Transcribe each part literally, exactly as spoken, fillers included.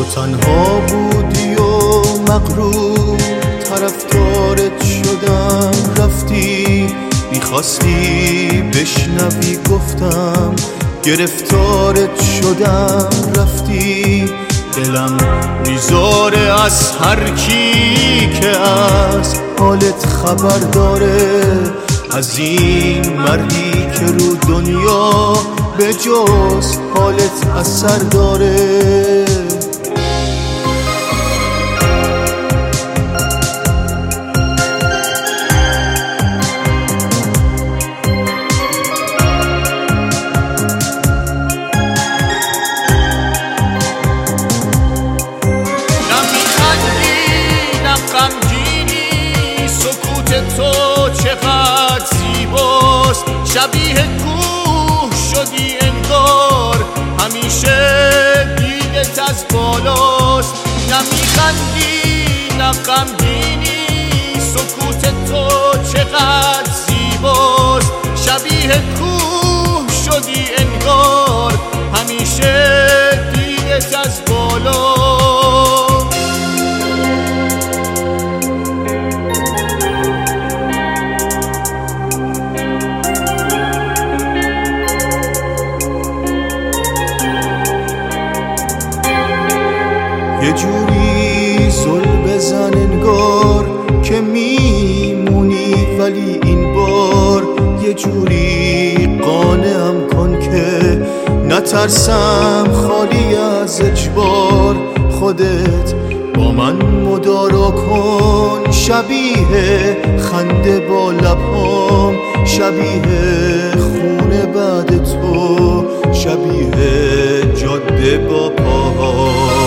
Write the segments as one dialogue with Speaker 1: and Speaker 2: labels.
Speaker 1: تنها بودی و مغرور، طرفدارت شدم رفتی، میخواستی بشنوی گفتم، گرفتارت شدم رفتی. دلم میذاره از هر کی که از حالت خبر داره، از این مردی که رو دنیا به جز حالت اثر داره.
Speaker 2: تو چقدر زیباست، شبیه کوه شدی انگار، همیشه دیدت از بالاست. نمیخندی نه غمگینی، سکوت تو چقدر زیباست، شبیه کوه شدی انگار، همیشه دیدت از بالاست.
Speaker 1: یه جوری زل بزن انگار که میمونی، ولی این بار یه جوری قانعم کن که نترسم خالی از اجبار. خودت با من مدارا کن، شبیه خنده با لبام، شبیه خونه بعد تو، شبیه جاده با پاهام.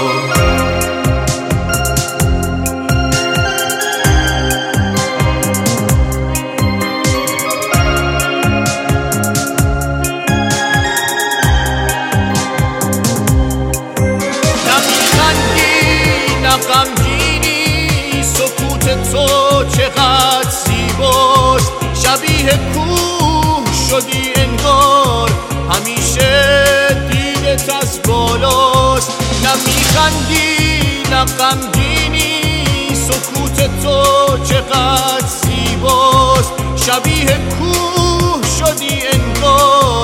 Speaker 2: غمگینی، سکوت تو چقدر زیباست، شبیه کوه شدی انگار، همیشه دیدت از بالاست. نمیخندی نه غمگینی، سکوت تو چقدر زیباست، شبیه کوه شدی انگار،